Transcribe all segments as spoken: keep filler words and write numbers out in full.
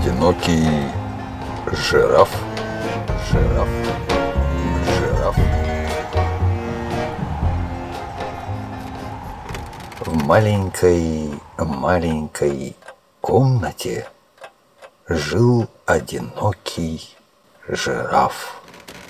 одинокий жираф, жираф, жираф. В маленькой, маленькой комнате жил одинокий жираф.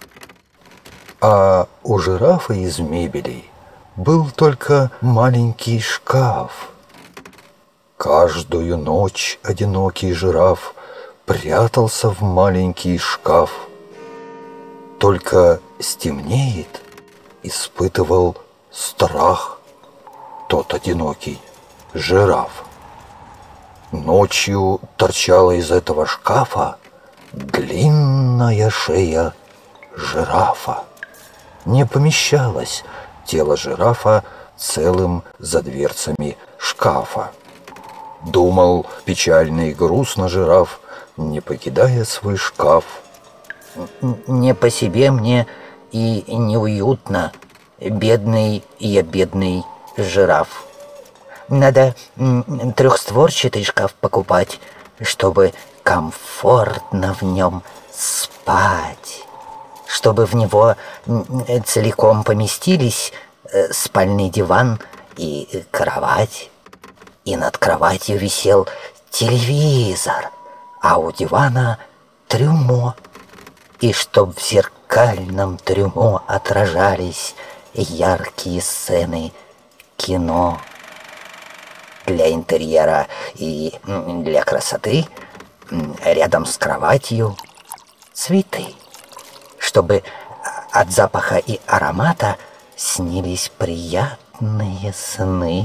А у жирафа из мебели был только маленький шкаф. Каждую ночь одинокий жираф прятался в маленький шкаф. Только стемнеет, испытывал страх тот одинокий жираф. Ночью торчала из этого шкафа длинная шея жирафа. Не помещалось тело жирафа целым за дверцами шкафа. Думал печально и грустно жираф, не покидая свой шкаф. Не по себе мне и неуютно, бедный я бедный жираф. Надо трехстворчатый шкаф покупать, чтобы комфортно в нем спать, чтобы в него целиком поместились спальный диван и кровать. И над кроватью висел телевизор, а у дивана трюмо. И чтоб в зеркальном трюмо отражались яркие сцены кино. Для интерьера и для красоты рядом с кроватью цветы, чтобы от запаха и аромата снились приятные сны.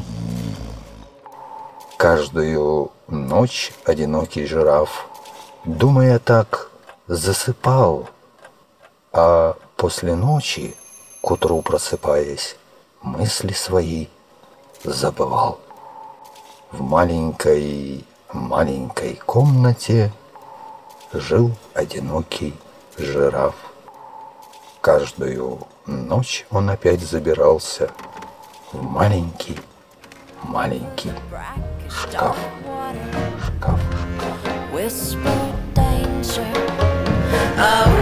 Каждую ночь одинокий жираф, думая так, засыпал, а после ночи, к утру просыпаясь, мысли свои забывал. В маленькой, маленькой комнате жил одинокий жираф. Каждую ночь он опять забирался в маленький, маленький шкаф, шкаф, шкаф.